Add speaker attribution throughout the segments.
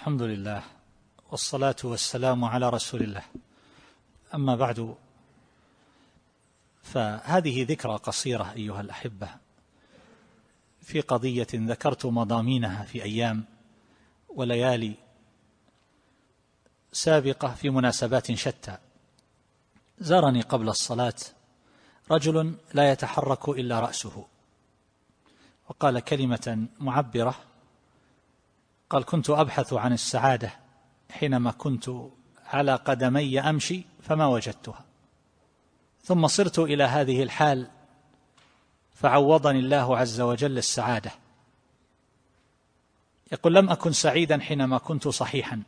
Speaker 1: الحمد لله والصلاة والسلام على رسول الله. أما بعد، فهذه ذكرى قصيرة أيها الأحبة في قضية ذكرت مضامينها في أيام وليالي سابقة في مناسبات شتى. زارني قبل الصلاة رجل لا يتحرك إلا رأسه، وقال كلمة معبرة. قال: كنت أبحث عن السعادة حينما كنت على قدمي أمشي فما وجدتها، ثم صرت إلى هذه الحال فعوضني الله عز وجل السعادة. يقول: لم أكن سعيدا حينما كنت صحيحا،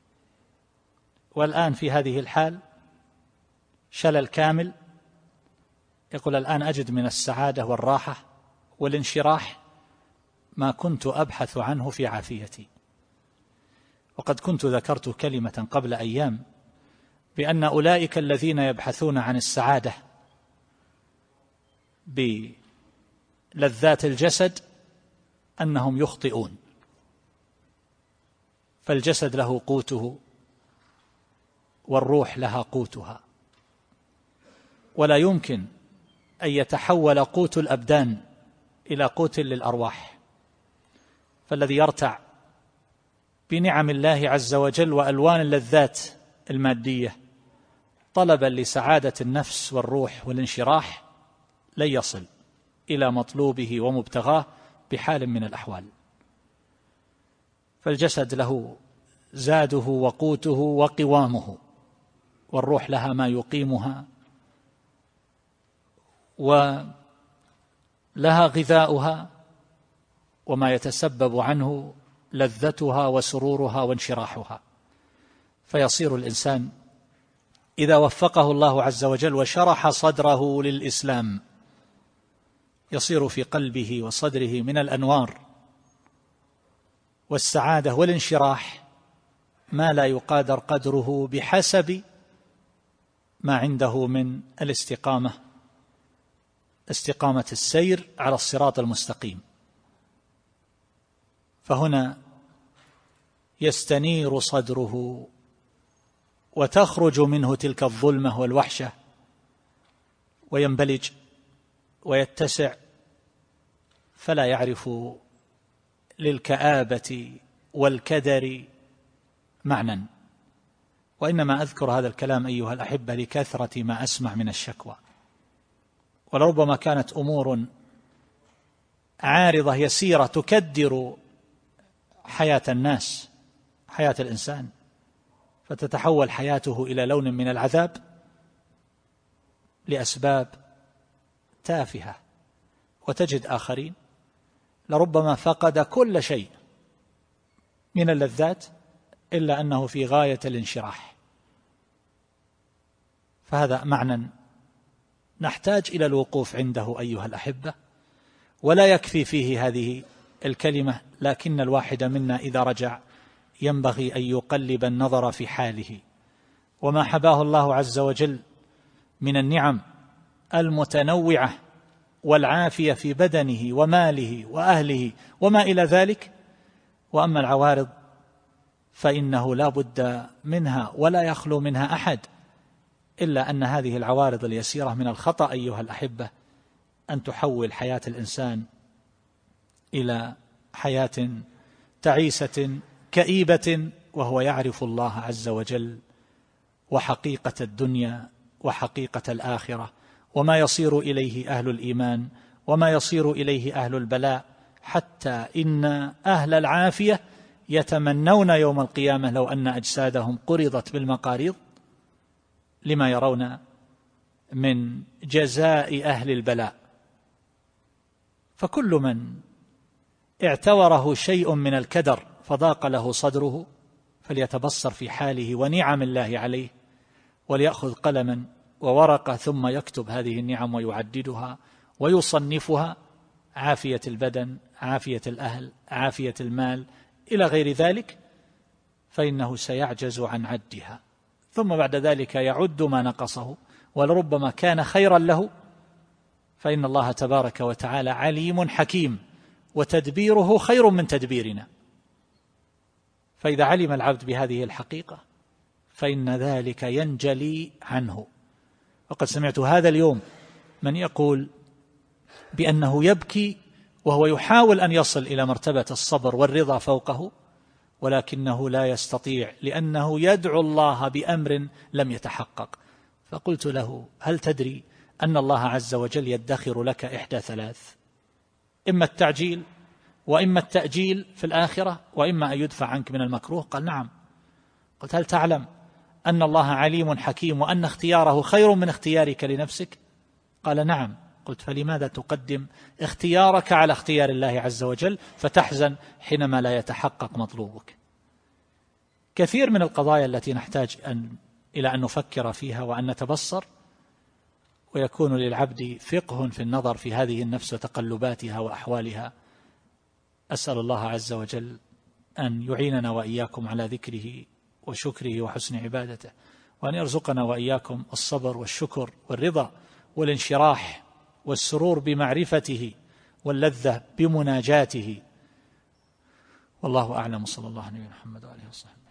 Speaker 1: والآن في هذه الحال شلل كامل. يقول: الآن أجد من السعادة والراحة والانشراح ما كنت أبحث عنه في عافيتي. وقد كنت ذكرت كلمة قبل أيام بأن أولئك الذين يبحثون عن السعادة بلذات الجسد أنهم يخطئون، فالجسد له قوته والروح لها قوتها، ولا يمكن أن يتحول قوت الأبدان إلى قوت للأرواح. فالذي يرتع بنعم الله عز وجل وألوان اللذات المادية طلبا لسعادة النفس والروح والانشراح لن يصل إلى مطلوبه ومبتغاه بحال من الأحوال. فالجسد له زاده وقوته وقوامه، والروح لها ما يقيمها ولها غذاؤها وما يتسبب عنه لذتها وسرورها وانشراحها. فيصير الإنسان إذا وفقه الله عز وجل وشرح صدره للإسلام يصير في قلبه وصدره من الأنوار والسعادة والانشراح ما لا يقادر قدره بحسب ما عنده من استقامة السير على الصراط المستقيم. فهنا يستنير صدره وتخرج منه تلك الظلمة والوحشة وينبلج ويتسع، فلا يعرف للكآبة والكدر معنى. وإنما أذكر هذا الكلام أيها الأحبة لكثرة ما أسمع من الشكوى، ولربما كانت أمور عارضة يسيرة تكدر حياة الناس، حياة الإنسان، فتتحول حياته إلى لون من العذاب لأسباب تافهة. وتجد آخرين لربما فقد كل شيء من اللذات إلا أنه في غاية الانشراح. فهذا معنى نحتاج إلى الوقوف عنده أيها الأحبة، ولا يكفي فيه هذه الكلمة، لكن الواحد منا إذا رجع ينبغي أن يقلب النظر في حاله وما حباه الله عز وجل من النعم المتنوعة والعافية في بدنه وماله وأهله وما إلى ذلك. وأما العوارض فإنه لا بد منها ولا يخلو منها أحد، إلا أن هذه العوارض اليسيرة من الخطأ أيها الأحبة أن تحول حياة الإنسان إلى حياة تعيسة كئيبة وهو يعرف الله عز وجل وحقيقة الدنيا وحقيقة الآخرة وما يصير إليه أهل الإيمان وما يصير إليه أهل البلاء، حتى إن أهل العافية يتمنون يوم القيامة لو أن أجسادهم قرضت بالمقاريض لما يرون من جزاء أهل البلاء. فكل من اعتوره شيء من الكدر فضاق له صدره فليتبصر في حاله ونعم الله عليه، وليأخذ قلما وورقة ثم يكتب هذه النعم ويعددها ويصنفها: عافية البدن، عافية الأهل، عافية المال، إلى غير ذلك، فإنه سيعجز عن عدها. ثم بعد ذلك يعد ما نقصه ولربما كان خيرا له، فإن الله تبارك وتعالى عليم حكيم وتدبيره خير من تدبيرنا. فإذا علم العبد بهذه الحقيقة فإن ذلك ينجلي عنه. وقد سمعت هذا اليوم من يقول بأنه يبكي وهو يحاول أن يصل إلى مرتبة الصبر والرضا فوقه، ولكنه لا يستطيع لأنه يدعو الله بأمر لم يتحقق. فقلت له: هل تدري أن الله عز وجل يدخر لك إحدى ثلاث: إما التعجيل، وإما التأجيل في الآخرة، وإما أن يدفع عنك من المكروه؟ قال: نعم. قلت: هل تعلم أن الله عليم حكيم وأن اختياره خير من اختيارك لنفسك؟ قال: نعم. قلت: فلماذا تقدم اختيارك على اختيار الله عز وجل فتحزن حينما لا يتحقق مطلوبك؟ كثير من القضايا التي نحتاج إلى أن نفكر فيها وأن نتبصر، ويكون للعبد فقه في النظر في هذه النفس وتقلباتها وأحوالها. أسأل الله عز وجل أن يعيننا وإياكم على ذكره وشكره وحسن عبادته، وأن يرزقنا وإياكم الصبر والشكر والرضا والانشراح والسرور بمعرفته واللذة بمناجاته. والله أعلم، صلى الله عليه وسلم محمد وآله وصحبه.